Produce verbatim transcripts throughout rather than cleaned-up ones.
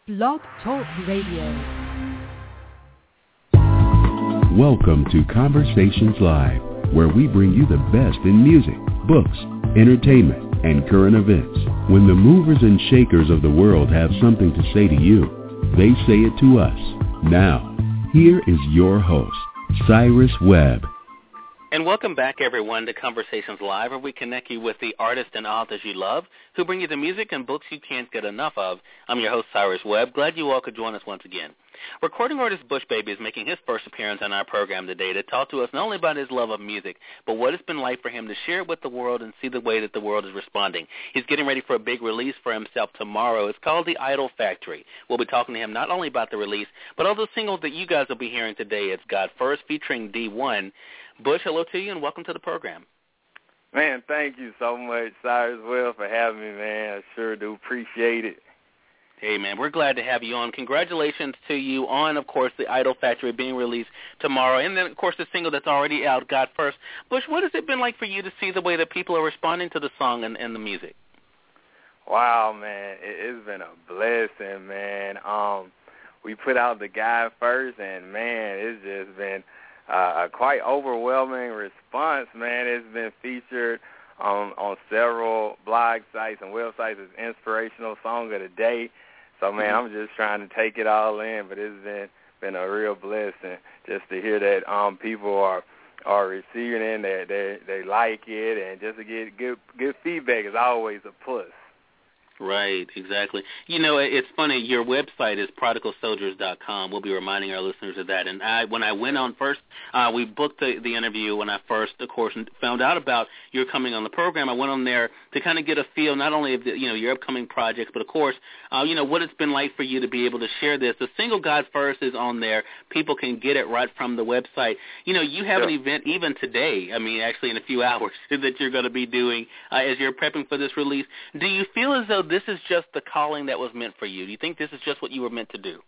Blog Talk Radio. Welcome to Conversations Live, where we bring you the best in music, books, entertainment, and current events. When the movers and shakers of the world have something to say to you, they say it to us. Now, here is your host, Cyrus Webb. And welcome back, everyone, to Conversations Live, where we connect you with the artists and authors you love, who bring you the music and books you can't get enough of. I'm your host, Cyrus Webb. Glad you all could join us once again. Recording artist Bush Baby is making his first appearance on our program today to talk to us not only about his love of music, but what it's been like for him to share it with the world and see the way that the world is responding. He's getting ready for a big release for himself tomorrow. It's called The Idol Factory. We'll be talking to him not only about the release, but all the singles that you guys will be hearing today. It's God First featuring D one. Bush, hello to you, and welcome to the program. Man, thank you so much, Cyrus Webb, for having me, man. I sure do appreciate it. Hey, man, we're glad to have you on. Congratulations to you on, of course, The Idol Factory being released tomorrow, and then, of course, the single that's already out, God First. Bush, what has it been like for you to see the way that people are responding to the song and, and the music? Wow, man, it, it's been a blessing, man. Um, we put out the God First, and, man, it's just been Uh, a quite overwhelming response, man. It's been featured um, on several blog sites and websites as inspirational song of the day. So, man, I'm just trying to take it all in, but it's been been a real blessing just to hear that um, people are are receiving it, that they they like it, and just to get good good feedback is always a plus. Right, exactly. You know, it's funny, your website is prodigal soldiers dot com. We'll be reminding our listeners of that. And I, when I went on first, uh, we booked the, the interview when I first, of course, found out about your coming on the program. I went on there to kind of get a feel not only of, the, you know, your upcoming projects, but, of course, uh, you know, what it's been like for you to be able to share this. The single God First is on there. People can get it right from the website. You know, you have yeah. an event even today, I mean, actually in a few hours, that you're going to be doing uh, as you're prepping for this release. Do you feel as though this is just the calling that was meant for you? Do you think this is just what you were meant to do?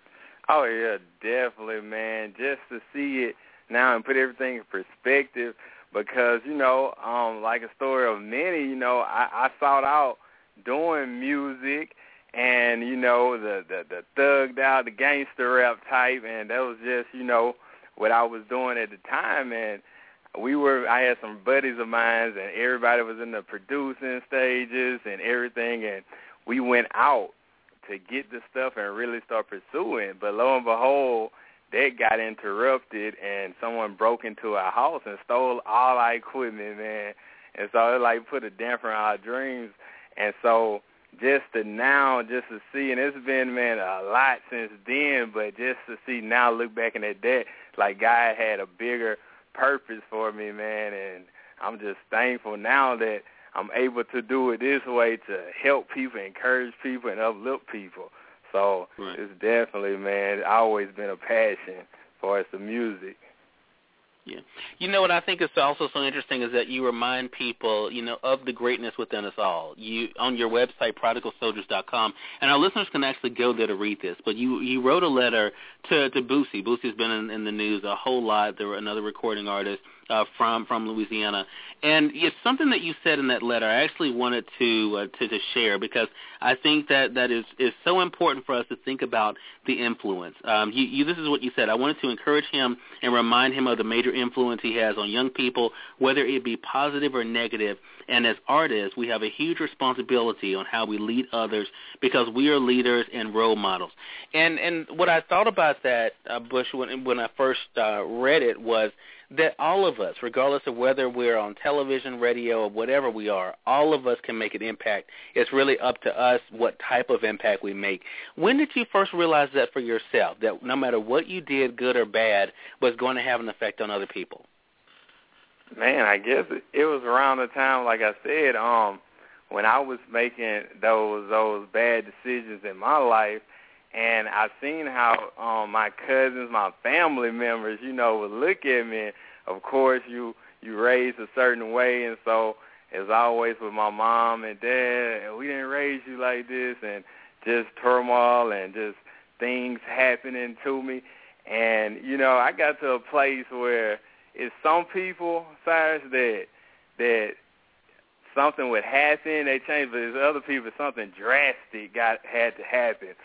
Oh, yeah, definitely, man. Just to see it now and put everything in perspective because, you know, um, like a story of many, you know, I, I sought out doing music and, you know, the, the, the thugged out, the gangster rap type, and that was just, you know, what I was doing at the time. And we were, I had some buddies of mine, and everybody was in the producing stages and everything, and we went out to get the stuff and really start pursuing. But lo and behold, that got interrupted, and someone broke into our house and stole all our equipment, man. And so it, like, put a damper on our dreams. And so just to now, just to see, and it's been, man, a lot since then, but just to see now, look back in that day, like God had a bigger purpose for me, man, and I'm just thankful now that I'm able to do it this way to help people, encourage people, and uplift people. So right. It's definitely, man, always been a passion for us, the music. Yeah. You know what I think is also so interesting is that you remind people, you know, of the greatness within us all. You on your website, prodigal soldiers dot com, and our listeners can actually go there to read this. But you, you wrote a letter to, to Boosie. Boosie's been in, in the news a whole lot. There were another recording artist uh, from from Louisiana, and it's something that you said in that letter. I actually wanted to uh, to, to share because I think that that is, is so important for us to think about the influence. Um, you, you, this is what you said. I wanted to encourage him and remind him of the major influence he has on young people, whether it be positive or negative. And as artists, we have a huge responsibility on how we lead others because we are leaders and role models. And and what I thought about that, uh, Bush, when, when I first uh, read it was that all of us, regardless of whether we're on television, radio, or whatever we are, all of us can make an impact. It's really up to us what type of impact we make. When did you first realize that for yourself, that no matter what you did, good or bad, was going to have an effect on other people? Man, I guess it, it was around the time, like I said, um, when I was making those those bad decisions in my life, and I seen how um, my cousins, my family members, you know, would look at me. Of course, you you raised a certain way, and so as always with my mom and dad, we didn't raise you like this, and just turmoil and just things happening to me. And, you know, I got to a place where it's some people, Cyrus, that that something would happen, they changed, but there's other people, something drastic got had to happen.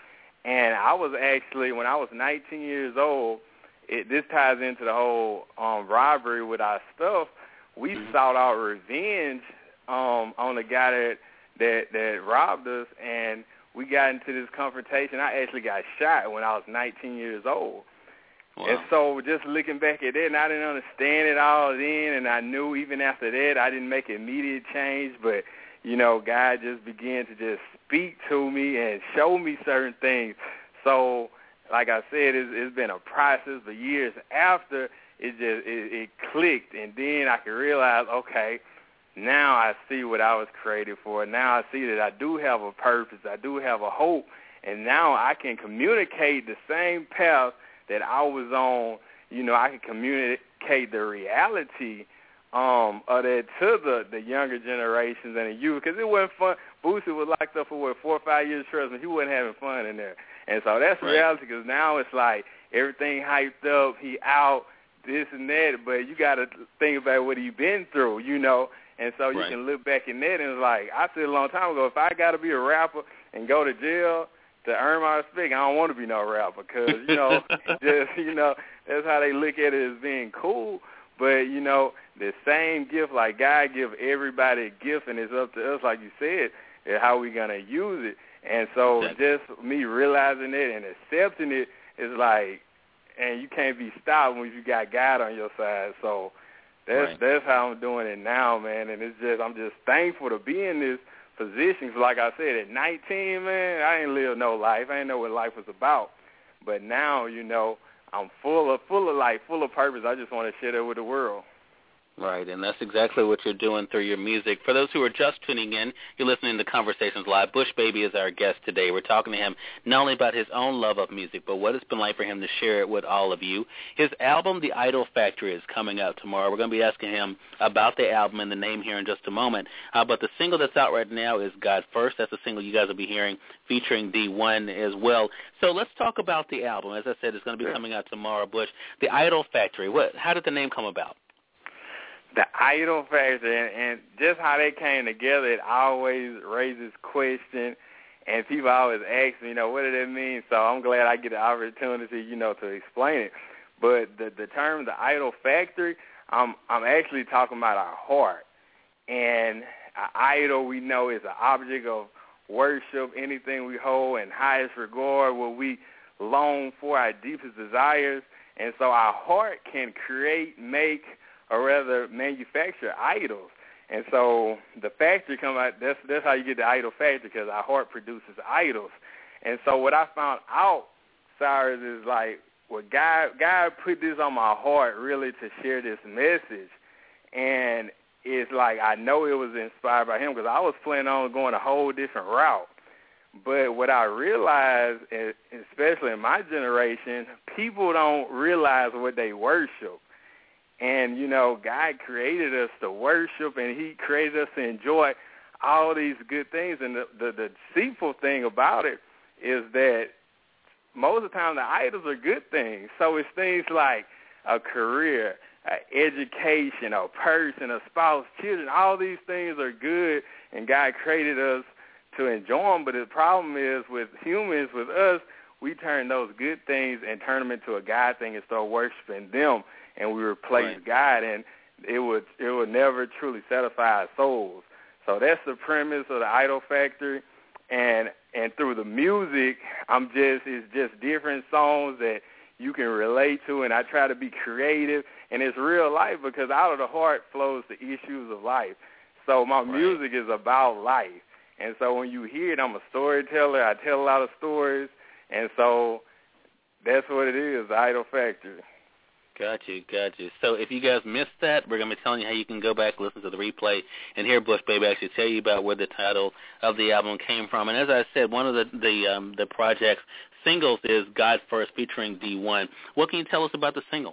And I was actually, when I was nineteen years old, it, this ties into the whole um, robbery with our stuff. We mm-hmm. sought out revenge um, on the guy that, that that robbed us, and we got into this confrontation. I actually got shot when I was nineteen years old. Wow. And so just looking back at that, and I didn't understand it all then, and I knew even after that I didn't make immediate change, but, you know, God just began to just speak to me and show me certain things. So, like I said, it's, it's been a process, but years after, it just it, it clicked, and then I could realize, okay, now I see what I was created for. Now I see that I do have a purpose. I do have a hope, and now I can communicate the same path that I was on. You know, I can communicate the reality um, of that to the, the younger generations and the youth, because it wasn't fun. Boosie was locked up for, what, four or five years, trust me, he wasn't having fun in there. And so that's right. reality, because now it's like everything hyped up, he out, this and that, but you got to think about what he been through, you know. And so you right. can look back in that, and it's like, I said a long time ago, if I got to be a rapper and go to jail to earn my respect, I don't want to be no rapper, because, you know, just, you know, that's how they look at it as being cool. But, you know, the same gift, like God give everybody a gift, and it's up to us, like you said, how we going to use it. And so just me realizing it and accepting it is like, and you can't be stopped when you got God on your side. So that's right. that's how I'm doing it now, man. And it's just, I'm just thankful to be in this position. So like I said, at nineteen, man, I ain't lived no life. I didn't know what life was about. But now, you know, I'm full of full of life, full of purpose. I just want to share that with the world. Right, and that's exactly what you're doing through your music. For those who are just tuning in, you're listening to Conversations Live. Bush Baby is our guest today. We're talking to him not only about his own love of music, but what it's been like for him to share it with all of you. His album, The Idol Factory, is coming out tomorrow. We're going to be asking him about the album and the name here in just a moment. Uh, but the single that's out right now is God First. That's a single you guys will be hearing featuring D one as well. So let's talk about the album. As I said, it's going to be coming out tomorrow, Bush. The Idol Factory. What? How did the name come about? The Idol Factory, and, and just how they came together, it always raises question, and people always ask me, you know, what does that mean? So I'm glad I get the opportunity, you know, to explain it. But the, the term, the Idol Factory, I'm, I'm actually talking about our heart. And an idol, we know, is an object of worship, anything we hold in highest regard, what we long for, our deepest desires. And so our heart can create, make, or rather manufacture idols. And so the factory come out, that's that's how you get the idol factory, because our heart produces idols. And so what I found out, Cyrus, is like, well, God, God put this on my heart really to share this message. And it's like, I know it was inspired by him, because I was planning on going a whole different route. But what I realized, especially in my generation, people don't realize what they worship. And, you know, God created us to worship, and he created us to enjoy all these good things. And the, the, the deceitful thing about it is that most of the time the idols are good things. So it's things like a career, an education, a person, a spouse, children. All these things are good, and God created us to enjoy them. But the problem is with humans, with us, we turn those good things and turn them into a God thing and start worshiping them. And we replace right. God, and it would it would never truly satisfy our souls. So that's the premise of the Idol Factory, and and through the music, I'm just it's just different songs that you can relate to, and I try to be creative, and it's real life, because out of the heart flows the issues of life. So my right. music is about life, and so when you hear it, I'm a storyteller. I tell a lot of stories, and so that's what it is, the Idol Factory. Got you, got you. So if you guys missed that, we're going to be telling you how you can go back, listen to the replay, and hear Bush Baby actually tell you about where the title of the album came from. And as I said, one of the the, um, the project's singles is God First featuring D one. What can you tell us about the single?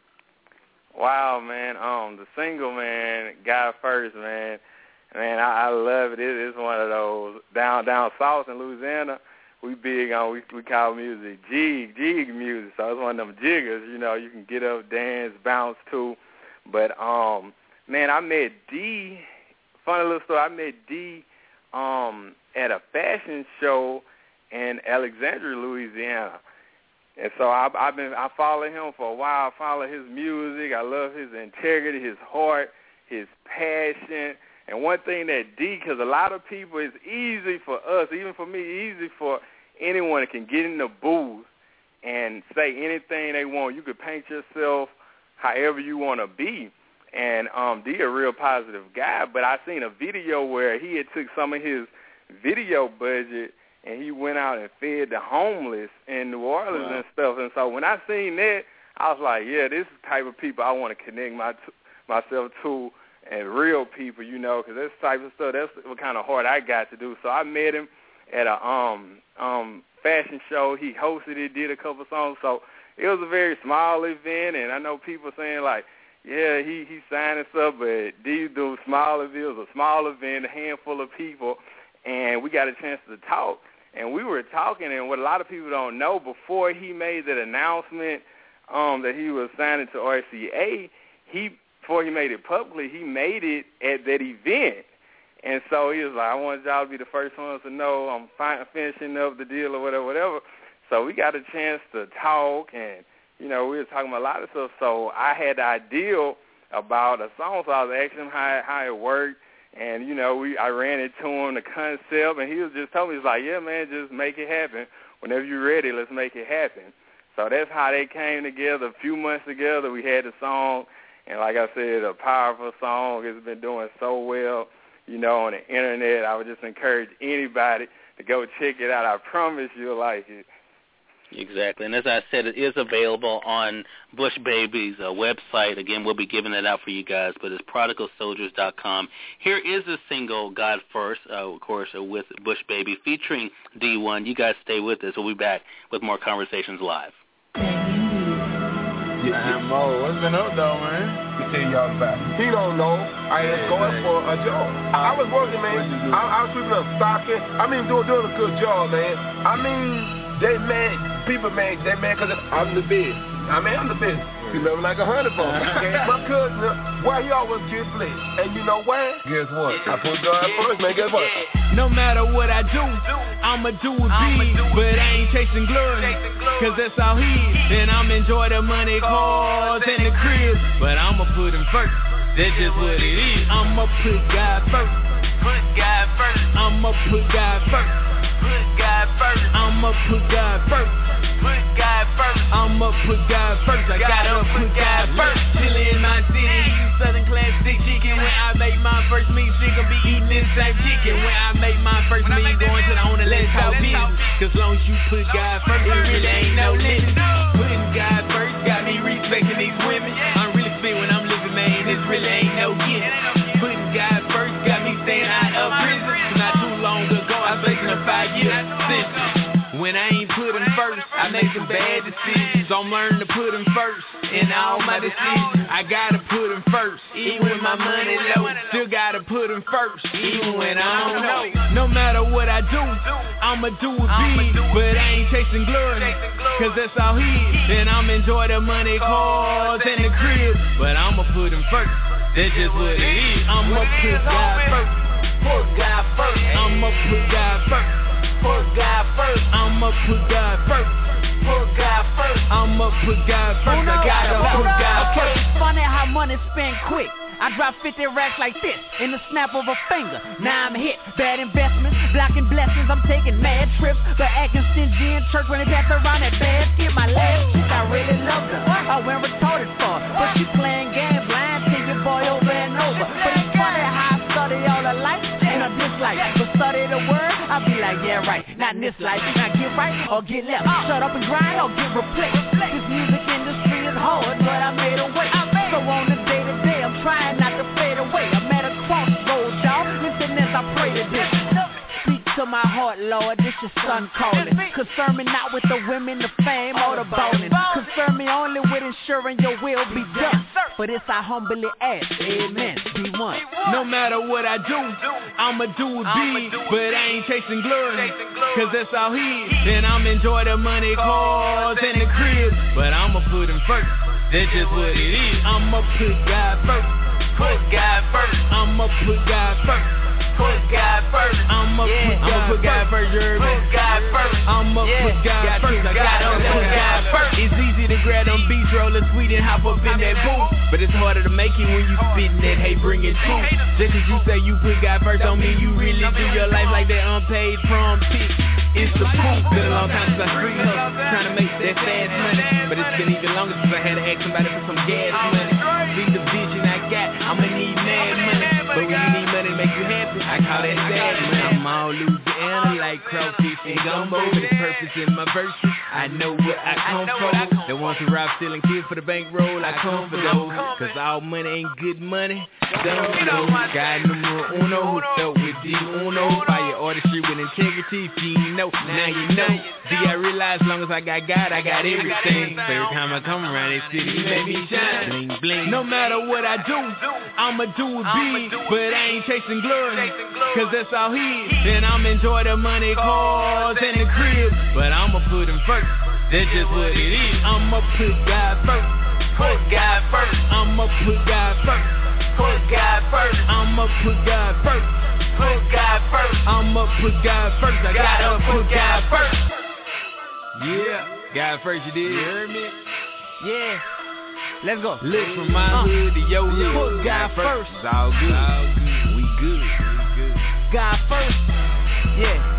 Wow, man. Um, the single, man, God First, man. Man, I, I love it. it. It's one of those down down south in Louisiana. We big on, we we call music jig, jig music. So it's one of them jiggers, you know, you can get up, dance, bounce to. But, um, man, I met D, funny little story, I met D um, at a fashion show, in Alexandria, Louisiana. And so I, I've been I follow him for a while. I follow his music. I love his integrity, his heart, his passion. And one thing that D, because a lot of people, it's easy for us, even for me, easy for anyone that can get in the booth and say anything they want. You could paint yourself however you want to be. And um, D a real positive guy, but I seen a video where he had took some of his video budget and he went out and fed the homeless in New Orleans wow. and stuff. And so when I seen that, I was like, yeah, this is the type of people I want to connect my t- myself to, and real people, you know, because this type of stuff, that's what kind of heart I got to do. So I met him at a um um fashion show. He hosted it, did a couple songs. So it was a very small event, and I know people saying, like, yeah, he, he signed stuff, but these do small events, it was a small event, a handful of people, and we got a chance to talk. And we were talking, and what a lot of people don't know, before he made that announcement um, that he was signing to R C A, he before he made it publicly, he made it at that event. And so he was like, I want y'all to be the first ones to know I'm fin- finishing up the deal or whatever, whatever. So we got a chance to talk, and, you know, we were talking about a lot of stuff. So I had the idea about a song, so I was asking him how, how it worked. And, you know, we I ran it to him, the concept, and he was just telling me, he's like, yeah, man, just make it happen. Whenever you're ready, let's make it happen. So that's how they came together. A few months together, we had the song, and like I said, a powerful song. It's been doing so well, you know, on the internet. I would just encourage anybody to go check it out. I promise you'll like it. Exactly. And as I said, it is available on Bush Baby's uh, website. Again, we'll be giving it out for you guys, but it's prodigal soldiers dot com. Here is a single, God First, uh, of course, uh, with Bush Baby, featuring D one. You guys stay with us. We'll be back with more Conversations Live. Yeah, Mo, what's been up, though, man? Let me tell y'all about it. He don't know. I ain't yeah, going man. for a job. I was working, man. I, I was sweeping up stocking. I mean, doing, doing a good job, man. I mean... They mad, people mad, they mad because I'm the best. I mean, I'm the best. You never like a hundred for me. My cousin, why he always get blessed? And you know why? Guess what? I put God first, man. Guess what? No matter what I do, I'ma do it big. But I ain't chasing glory, cause that's all he is. And I'm enjoy the money, cars, and the crib. But I'ma put him first. That's just what it is. I'ma put God first. Put God first. I'ma put God first. Put God first. I'ma put God first. Put God first. I'ma put God first. I gotta put God first. Chillin' in my city, eating Southern classic chicken. When I make my first meal, she gon' be eating this same chicken. When I make my first meal, going to the owner, let's talk business. Cause long as you put God first, it really ain't no limit. Putting God first got me respecting these women. I'm really spit when I'm living, man. This really ain't no gift. Putting God first got me staying out of prison. Not too long ago, I faced a five year sentence. When I ain't put him first, I make some bad decisions. So I'm learning to put him first in all my decisions. I gotta put him first, even when my money low. Still gotta put him first, even when I don't know. No matter what I do, I'ma do it big. But I ain't chasing glory, cause that's all he is. And I'm enjoy the money, cars, and the crib. But I'ma put him first, that's just what it is. I'ma put God first. Put God first. I'ma put God first. Put God first. I'ma put God first. Put God first. I'ma put God first. I gotta put God first. It's funny how money spent quick. I drop fifty racks like this in the snap of a finger. Now I'm hit. Bad investments, blocking blessings. I'm taking mad trips, but acting stingy in church when they pass around that basket. My last chick, I really loved her. I went retarded for her, but she playing games, lying to your boy over and over. But it's funny how I study all the life and I dislike. But study the word, I'll be like, yeah, right. Not in this life. Now get right or get left. Shut up and grind or get replaced. This music industry is hard, but I made a way. So on the day to day, I'm trying not to fade away. I'm at a crossroads, y'all. Listen as I pray to this. Speak to my heart, Lord. This your son calling. Concern me not with the women, the fame, or the bowling. Concern me only with ensuring your will be done. But it's I humbly ask, amen, be one. No matter what I do, I'ma do it big. But I ain't chasing glory, cause that's all he is. And I'm enjoy the money, cars, and the crib. But I'ma put him first. That's just what it is. I'ma put God first. Put God first. I'ma put God first. put God first. I'ma yeah. put God, put God first. You heard me? Put God first. I'ma yeah. put God got first. I gotta put God first. It's easy to grab them beats, roll a sweet and hop up in that booth, but it's harder to make it when you spittin' that hey, bring it true. Just cause you say you put God first don't mean you really do your life like that unpaid prom pick. It's the proof. Been a long time since I street hustle, trying to make that fast money, but it's been even longer since I had to ask somebody for some gas money. See the vision I got, I'ma need mad money, but when you need money to make you happy, I call that sad money. I'm all Louisiana like crawfish and gumbo. There's purpose in my verses, I know where I come from. The ones who rob stealing kids for the bankroll, I come for those, cause all money ain't good money. Don't know, God numero uno, who thought with the uno. Fire artistry with integrity, if you know, now you know. See, I realize as long as I got God, I got everything. So every time I come around this city, you make me shine, bling bling. No matter what I do, I'ma do it big, but I ain't chasing glory, cause that's all he is. And I'm enjoy the money, cars, and the crib, but I'ma put him first, that's just what it is. I'ma put God first, put God first. I'ma put God first, put God first. I'ma put God first, put God first. I'ma put God first, I gotta put God first. Yeah, God first you did. You heard me? Yeah. Let's go. Look from my uh, hood to your hood. Put God first. It's all good. All good. We good. We good. God first. Yeah.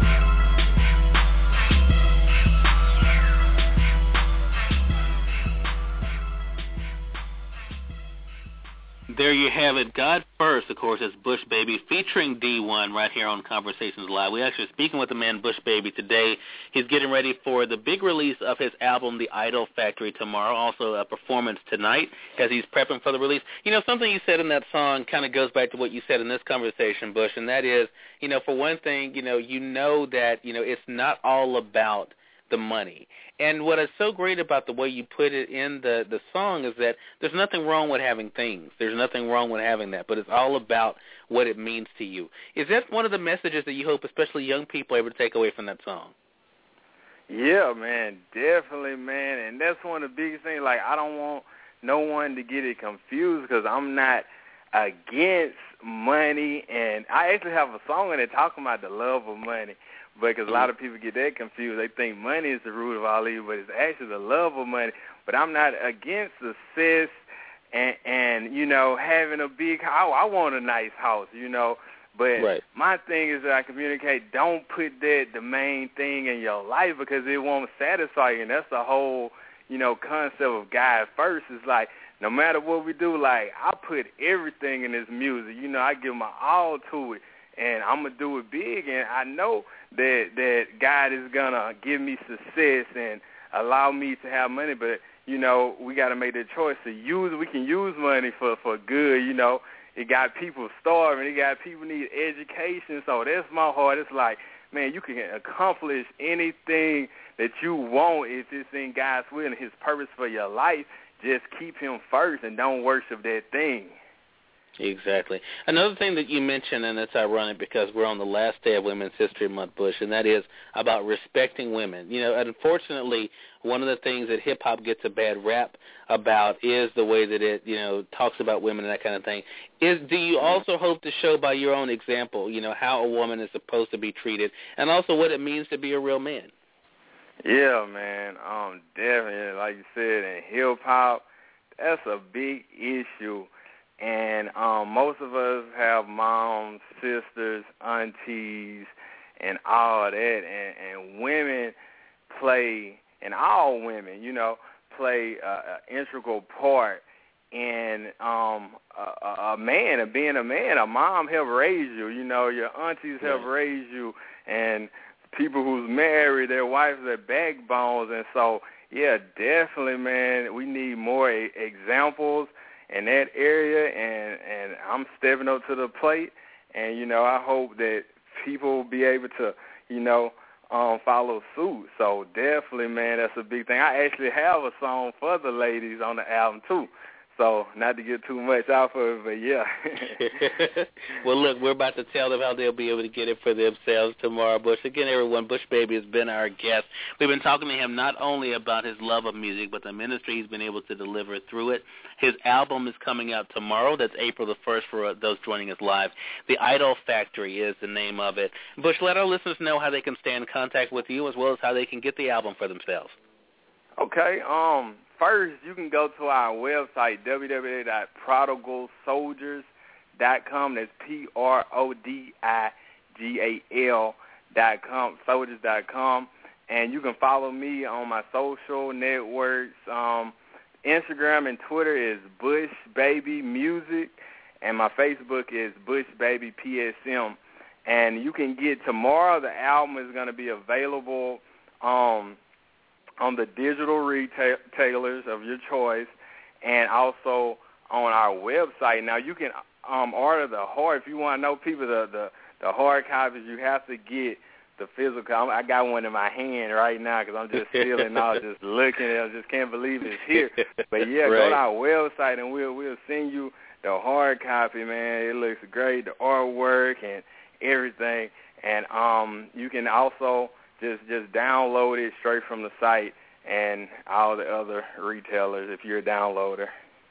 There you have it. God First, of course, is Bush Baby featuring D one right here on Conversations Live. We're actually speaking with the man Bush Baby today. He's getting ready for the big release of his album, The Idol Factory, tomorrow. Also a performance tonight as he's prepping for the release. You know, something you said in that song kind of goes back to what you said in this conversation, Bush, and that is, you know, for one thing, you know, you know that, you know, it's not all about the money. And what is so great about the way you put it in the, the song is that there's nothing wrong with having things. There's nothing wrong with having that, but it's all about what it means to you. Is that one of the messages that you hope especially young people are able to take away from that song? Yeah, man, definitely, man. And that's one of the biggest things. Like, I don't want no one to get it confused because I'm not against money. And I actually have a song in it talking about the love of money. Because a lot of people get that confused. They think money is the root of all evil, but it's actually the love of money. But I'm not against success and, and you know, having a big house. I want a nice house, you know. But right. My thing is that I communicate, don't put that the main thing in your life because it won't satisfy you. And that's the whole, you know, concept of God first. It's like, no matter what we do, like, I put everything in this music. You know, I give my all to it. And I'm going to do it big, and I know that that God is going to give me success and allow me to have money. But, you know, we got to make that choice to use. We can use money for, for good, you know. It got people starving. It got people need education. So that's my heart. It's like, man, you can accomplish anything that you want if it's in God's will and his purpose for your life. Just keep him first and don't worship that thing. Exactly. Another thing that you mentioned, and it's ironic because we're on the last day of Women's History Month, Bush, and that is about respecting women. You know, unfortunately, one of the things that hip-hop gets a bad rap about is the way that it, you know, talks about women and that kind of thing. Is do you also hope to show by your own example, you know, how a woman is supposed to be treated and also what it means to be a real man? Yeah, man. Um, definitely, like you said, in hip-hop, that's a big issue. And um, most of us have moms, sisters, aunties, and all that. And, and women play, and all women, you know, play an integral part in um, a, a man, and being a man. A mom helped raise you. You know, your aunties helped right. raise you. And people who's married, their wives are backbones. And so, yeah, definitely, man, we need more a- examples in that area, and, and I'm stepping up to the plate, and, you know, I hope that people will be able to, you know, um, follow suit. So definitely, man, that's a big thing. I actually have a song for the ladies on the album, too. So not to get too much off of it, but yeah. Well, look, we're about to tell them how they'll be able to get it for themselves tomorrow. Bush, again, everyone, Bush Baby has been our guest. We've been talking to him not only about his love of music, but the ministry he's been able to deliver through it. His album is coming out tomorrow. That's April the first for those joining us live. The Idol Factory is the name of it. Bush, let our listeners know how they can stay in contact with you as well as how they can get the album for themselves. Okay, um, first you can go to our website, w w w dot prodigal soldiers dot com. That's P R O D I G A L dot com, soldiers dot com. And you can follow me on my social networks. Um, Instagram and Twitter is Bush Baby Music, and my Facebook is Bush Baby P S M. And you can get tomorrow, the album is going to be available um, on the digital retailers of your choice, and also on our website. Now, you can um, order the hard, if you want to know people, the, the, the hard copies, you have to get the physical. I got one in my hand right now because I'm just feeling out, just looking at it. I just can't believe it's here. But, yeah, right. Go to our website, and we'll, we'll send you the hard copy, man. It looks great, the artwork and everything. And um, you can also just, just download it straight from the site and all the other retailers if you're a downloader.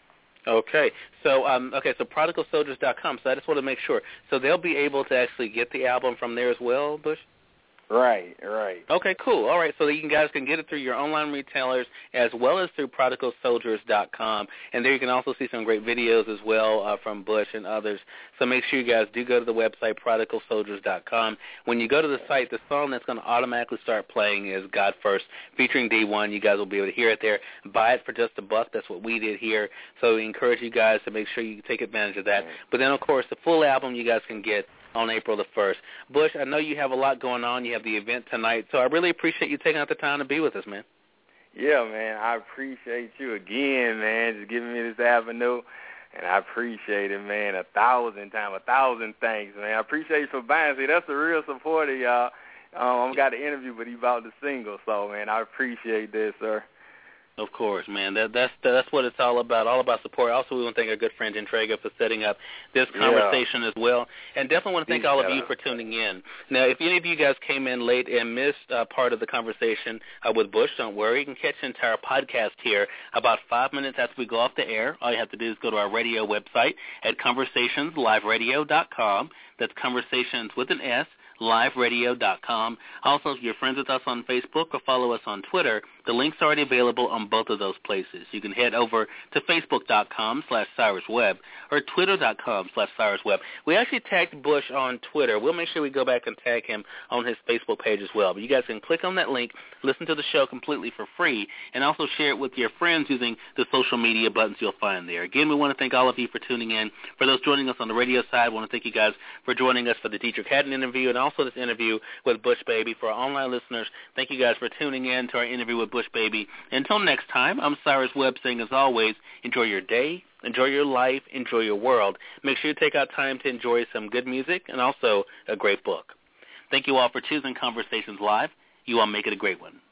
Okay, so um, okay, so prodigal soldiers dot com. So I just want to make sure. So they'll be able to actually get the album from there as well, Bush? Right, right. Okay, cool. All right, so you guys can get it through your online retailers as well as through prodigal soldiers dot com. And there you can also see some great videos as well uh, from Bush and others. So make sure you guys do go to the website, prodigal soldiers dot com. When you go to the site, the song that's going to automatically start playing is God First, featuring D one. You guys will be able to hear it there. Buy it for just a buck. That's what we did here. So we encourage you guys to make sure you take advantage of that. But then, of course, the full album you guys can get on April the first. Bush, I know you have a lot going on. You have the event tonight, so I really appreciate you taking out the time to be with us, man. Yeah, man, I appreciate you again, man, just giving me this avenue, and I appreciate it, man, a thousand times, a thousand thanks, man. I appreciate you for buying. See, that's the real supporter, y'all. Um, I've got an interview, but he bought the single, so, man, I appreciate this, sir. Of course, man. That, that's that's what it's all about, all about support. Also, we want to thank our good friend Entrega for setting up this conversation yeah. as well. And definitely want to thank all of you for tuning in. Now, if any of you guys came in late and missed uh, part of the conversation uh, with Bush, don't worry. You can catch the entire podcast here about five minutes after we go off the air. All you have to do is go to our radio website at conversations live radio dot com. That's Conversations with an S. live radio dot com. Also, if you're friends with us on Facebook or follow us on Twitter, the link's already available on both of those places. You can head over to facebook dot com slash Cyrus Webb or twitter dot com slash Cyrus Webb. We actually tagged Bush on Twitter. We'll make sure we go back and tag him on his Facebook page as well. But you guys can click on that link, listen to the show completely for free, and also share it with your friends using the social media buttons you'll find there. Again, we want to thank all of you for tuning in. For those joining us on the radio side, I want to thank you guys for joining us for the Dietrich Haddon interview and also this interview with Bush Baby. For our online listeners, thank you guys for tuning in to our interview with Bush Baby. Until next time, I'm Cyrus Webb saying, as always, enjoy your day, enjoy your life, enjoy your world. Make sure you take out time to enjoy some good music and also a great book. Thank you all for choosing Conversations Live. You all make it a great one.